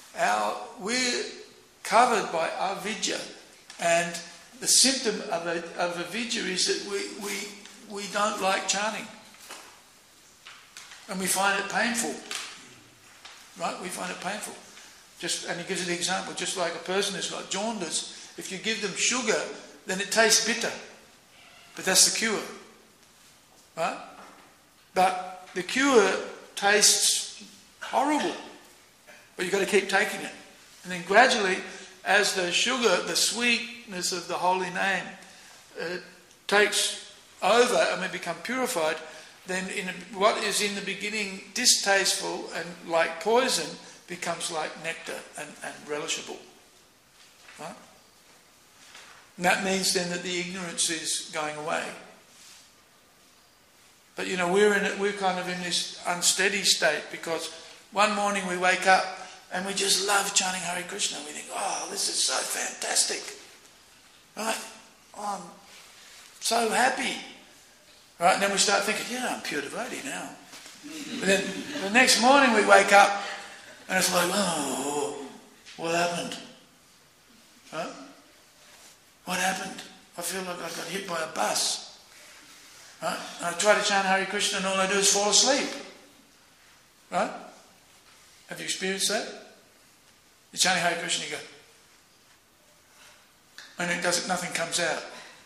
covered by avidya, and the symptom of avidya is that we don't like chanting. And we find it painful. Right? We find it painful. And he gives an example, just like a person who's got jaundice, if you give them sugar, then it tastes bitter. But that's the cure. Right? But the cure tastes horrible. But you've got to keep taking it. And then gradually, as the sugar, the sweetness of the holy name takes over and we become purified, then what is in the beginning distasteful and like poison becomes like nectar and relishable. Right? And that means then that the ignorance is going away. But we're kind of in this unsteady state because one morning we wake up and we just love chanting Hare Krishna. We think, oh, this is so fantastic. Right? Oh, I'm so happy. Right? And then we start thinking, yeah, I'm pure devotee now. But then the next morning we wake up and it's like, oh, what happened? Huh? What happened? I feel like I got hit by a bus. Right? And I try to chant Hare Krishna and all I do is fall asleep. Right? Have you experienced that? You're chanting Hare Krishna and you go, and nothing comes out.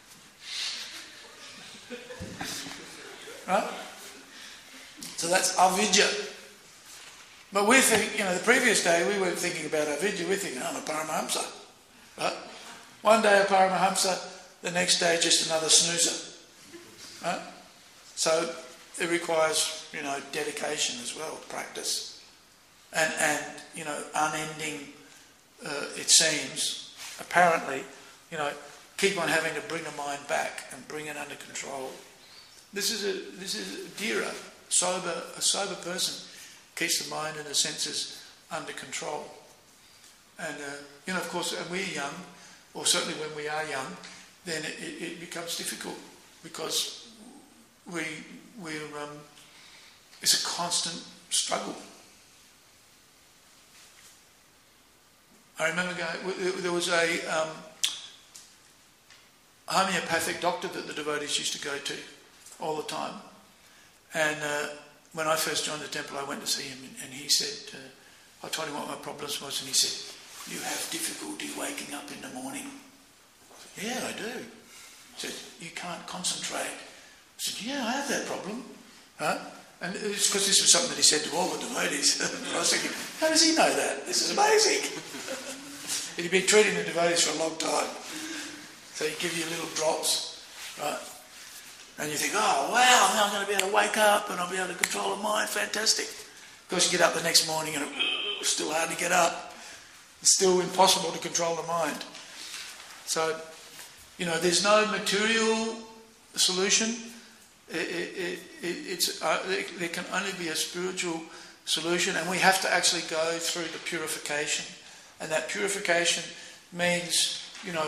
Right? So that's avidya. But we think, the previous day we weren't thinking about avidya, we're thinking, I'm a Paramahamsa. Right? One day a Paramahamsa, the next day just another snoozer. Right? So it requires, dedication as well, practice. And unending, it seems, apparently, keep on having to bring the mind back and bring it under control. This is a dhira, a sober person keeps the mind and the senses under control. And, of course, when we're young, or certainly when we are young, then it becomes difficult because it's a constant struggle. I remember there was a homeopathic doctor that the devotees used to go to all the time. And when I first joined the temple, I went to see him and he said, I told him what my problems was and he said, you have difficulty waking up in the morning. I said, yeah, I do. He said, you can't concentrate. I said, yeah, I have that problem. Huh? And it's because this was something that he said to all the devotees. I was thinking, how does he know that? This is amazing. He'd been treating the devotees for a long time. So he'd give you little drops, right? And you think, oh, wow, now I'm going to be able to wake up and I'll be able to control the mind. Fantastic. Of course, you get up the next morning and it's still hard to get up. It's still impossible to control the mind. So, there's no material solution. There can only be a spiritual solution, and we have to actually go through the purification. And that purification means,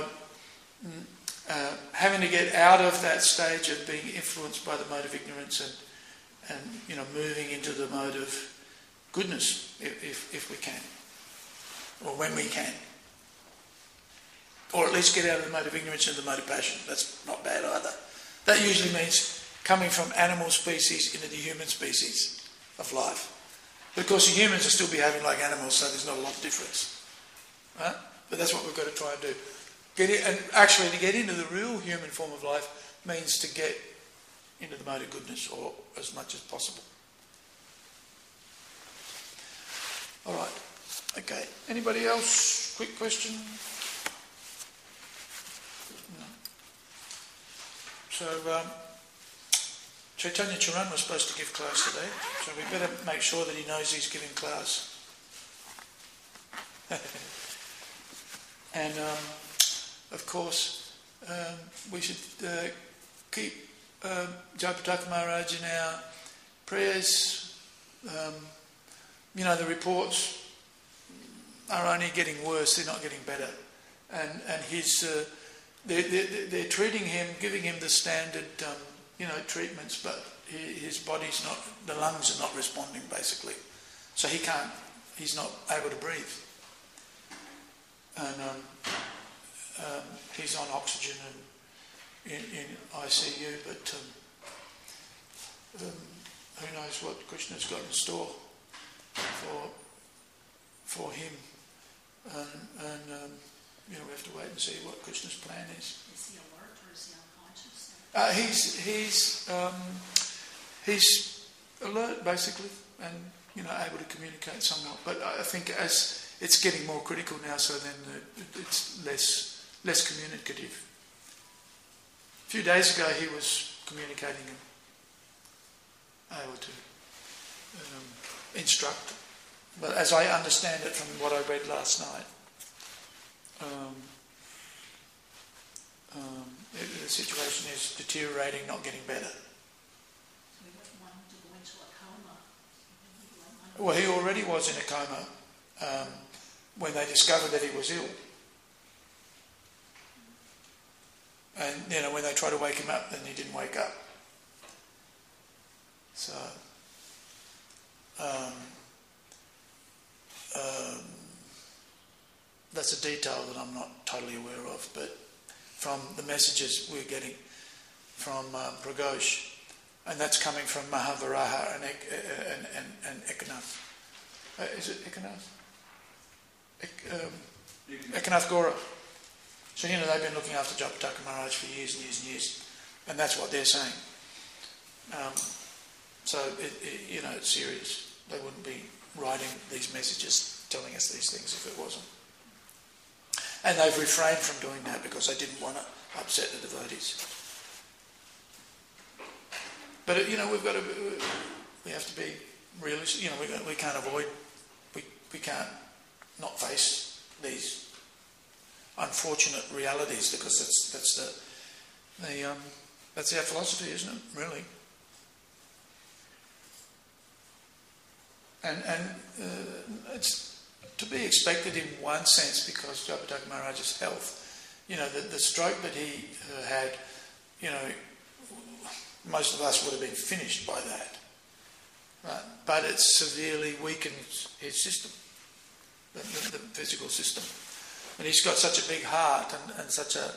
having to get out of that stage of being influenced by the mode of ignorance and moving into the mode of goodness, if we can, or when we can. Or at least get out of the mode of ignorance into the mode of passion. That's not bad either. That usually means coming from animal species into the human species of life. But of course the humans are still behaving like animals, so there's not a lot of difference. Right? But that's what we've got to try and do. And actually to get into the real human form of life means to get into the mode of goodness, or as much as possible. Alright. Okay. Anybody else? Quick question? No. So, Chaitanya Charan was supposed to give class today, so we better make sure that he knows he's giving class. And, of course, we should keep Jayapataka Maharaj in our prayers. The reports are only getting worse, they're not getting better. And his, they're treating him, giving him the standard, treatments, but his body's not, the lungs are not responding basically. So he's not able to breathe. And he's on oxygen and in ICU, but who knows what Krishna's got in store for him. And we have to wait and see what Krishna's plan is. Is he alert or is he unconscious? He's alert basically, and able to communicate somewhat. But I think as it's getting more critical now, so then it's less communicative. A few days ago he was communicating and able to instruct. But as I understand it from what I read last night, the situation is deteriorating, not getting better. So we wouldn't want him to go into a coma. Well, he already was in a coma when they discovered that he was ill. And, when they tried to wake him up, then he didn't wake up. So, that's a detail that I'm not totally aware of, but from the messages we're getting from Pragosh, and that's coming from Mahavaraha and Ekanath. Is it Ekanath? Ekanath Gora. So, they've been looking after Japataka Maharaj for years and years and years, and that's what they're saying. So, it's serious. They wouldn't be writing these messages telling us these things if it wasn't. And they've refrained from doing that because they didn't want to upset the devotees. But, we have to be realistic. We can't avoid, we can't not face these unfortunate realities because that's our philosophy, isn't it? Really. And it's to be expected in one sense because Japataka Maharaj's health, the stroke that he had, most of us would have been finished by that. Right? But it severely weakened his system, the physical system. And he's got such a big heart and such a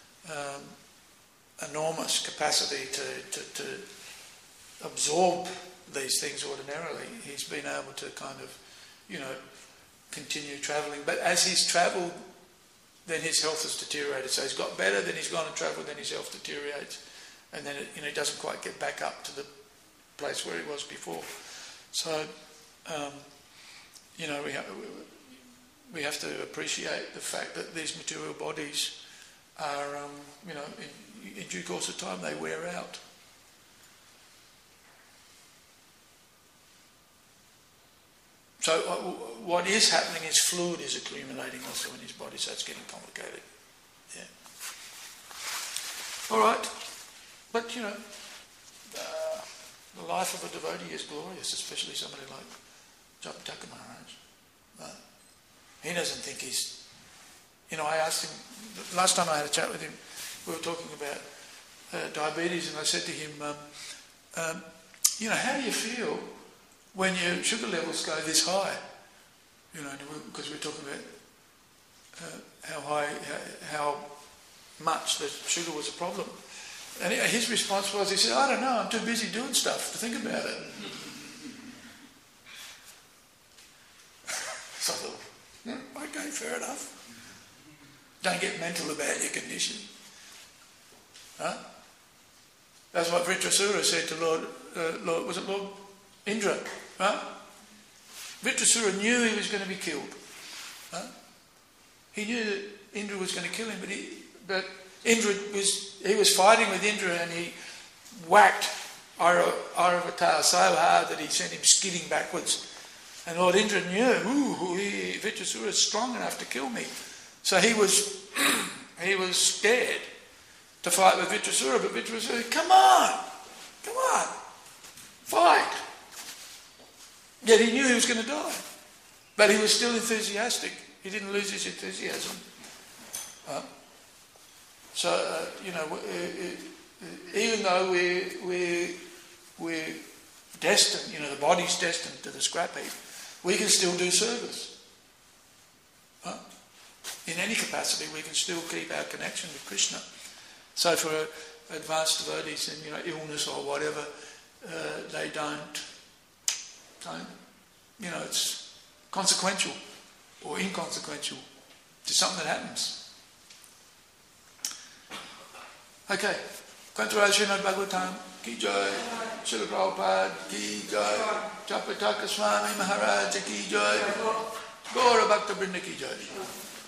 enormous capacity to absorb these things ordinarily. He's been able to kind of, continue travelling. But as he's travelled, then his health has deteriorated. So he's got better, then he's gone and travelled, then his health deteriorates. And then it doesn't quite get back up to the place where he was before. So, we have to appreciate the fact that these material bodies are, in due course of time, they wear out. So what is happening is fluid is accumulating also in his body, so it's getting complicated. Yeah. All right. But, the life of a devotee is glorious, especially somebody like Japataka Maharaj. He doesn't think he's... I asked him... Last time I had a chat with him, we were talking about diabetes, and I said to him, how do you feel when your sugar levels go this high? Because we're talking about how much the sugar was a problem. And his response was, he said, I don't know, I'm too busy doing stuff to think about it. So I thought, okay, fair enough. Don't get mental about your condition. Right? That's what Vritrasura said to Lord Indra. Right? Vritrasura knew he was going to be killed. Right? He knew that Indra was going to kill him, but Indra was fighting with Indra, and he whacked Airavata so hard that he sent him skidding backwards. And Lord Indra knew, Vritrasura is strong enough to kill me. So he was scared to fight with Vritrasura, but Vritrasura said, come on, fight. Yet he knew he was going to die. But he was still enthusiastic. He didn't lose his enthusiasm. So, even though we're destined, the body's destined to the scrap heap, we can still do service. In any capacity, we can still keep our connection with Krishna. So for advanced devotees in, illness or whatever, they don't, it's consequential or inconsequential. It's something that happens. Okay. Kantaraj Srimad Bhagavatam ki jai, Srila Prabhupada ki jai, Japataka Swami Maharaj ki jai, Gaura Bhakta Vrinda ki jai.